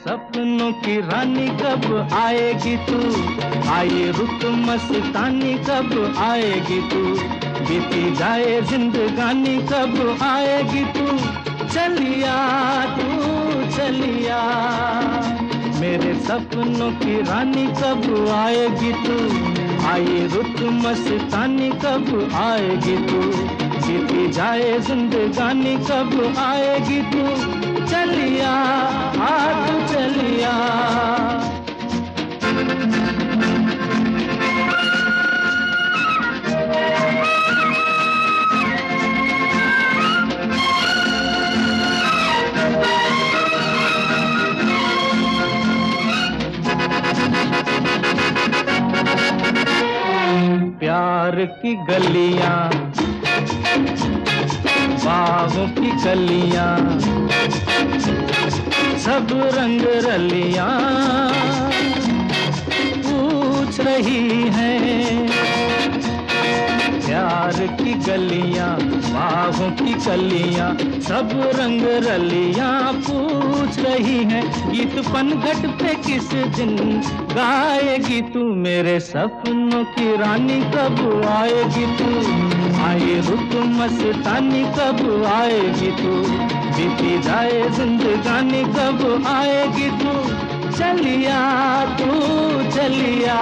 सपनों की रानी कब आएगी तू, आए रुत मस्तानी कब आएगी तू, बीती जाए जिंदगानी कब आएगी तू, चलिया तू चलिया, मेरे सपनों की रानी कब आएगी तू, आए रुत मस्तानी कब आएगी तू, बीती जाए जिंदगानी कब आएगी तू, चलिया आ तू चलिया। प्यार की गलियां, बागों की कलियां, सब रंग रलियां पूछ रही हैं। प्यार की गलियां, बागों की कलियां, सब रंग रलियां पूछ रही हैं। गीत पनघट पे किस दिन गाएगी तू, मेरे सपनों की रानी कब आएगी तू, आए रुत मस्तानी कब आएगी तू, बीती जाए जिंदगानी कब आएगी तू, चलिया तू चलिया।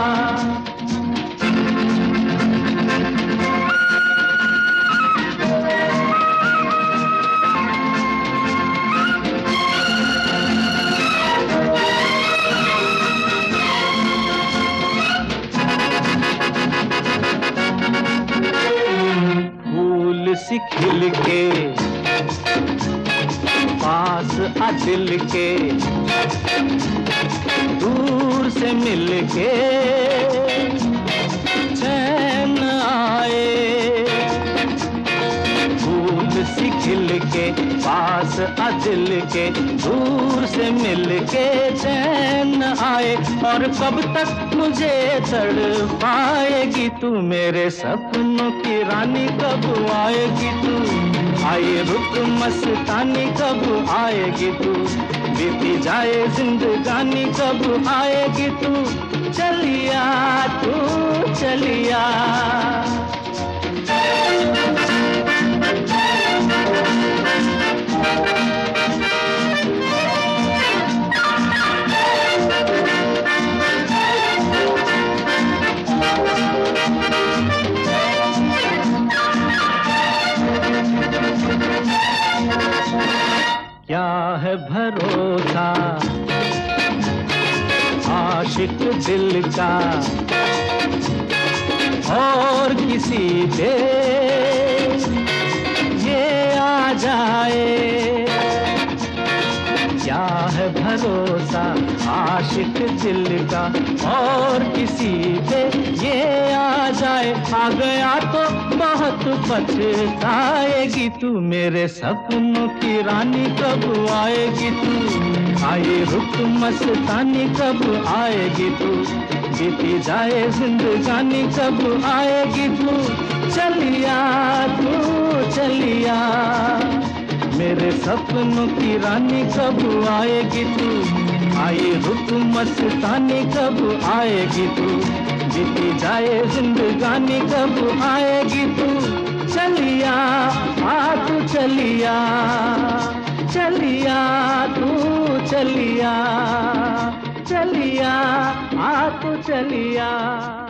सी खिल के पास आ दिल के, दूर से मिल के चैन आए, फूल सी खिल के पास आ दिल के, दूर से मिल के चैन आए, और कब तक मुझे तड़पाएगी तू, मेरे सपनों की रानी कब आएगी तू, आए रुत मस्तानी कब आएगी तू, बीती जाए जिंदगानी कब आएगी तू, चलिया तू चलिया। क्या है भरोसा आशिक दिल का और किसी पे ये आ जाए, क्या है भरोसा आशिक दिल का और किसी पे ये आ जाए, आ गया तो बहुत पछताएगी तू, मेरे सपनों की रानी कब आएगी तू, आए रुत मस्तानी कब आएगी तू, बीती जाए जिंदगानी कब आएगी तू, चलिया तू चलिया, मेरे सपनों की रानी कब आएगी तू, आए रुत मस्तानी कब आएगी तू, बीती जाए जिंदगानी कब आएगी तू, चलिया आ तू चलिया, चलिया तू चलिया, चलिया आ तू चलिया।